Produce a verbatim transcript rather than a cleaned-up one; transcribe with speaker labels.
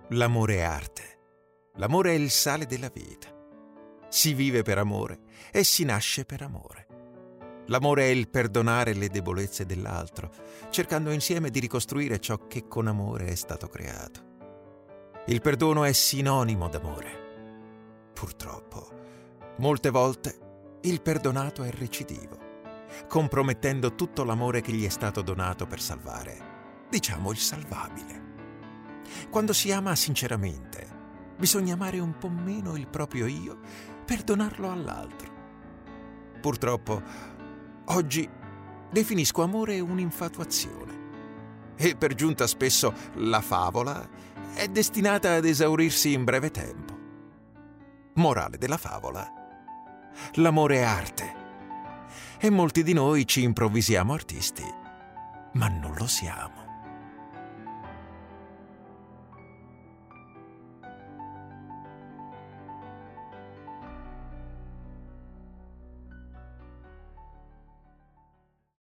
Speaker 1: L'amore è arte. L'amore è il sale della vita. Si vive per amore e si nasce per amore. L'amore è il perdonare le debolezze dell'altro, cercando insieme di ricostruire ciò che con amore è stato creato. Il perdono è sinonimo d'amore. Purtroppo, molte volte il perdonato è recidivo, compromettendo tutto l'amore che gli è stato donato per salvare, diciamo il salvabile. Quando si ama sinceramente, bisogna amare un po' meno il proprio io per donarlo all'altro. Purtroppo, oggi definisco amore un'infatuazione e per giunta spesso la favola è destinata ad esaurirsi in breve tempo. Morale della favola: l'amore è arte e molti di noi ci improvvisiamo artisti, ma non lo siamo.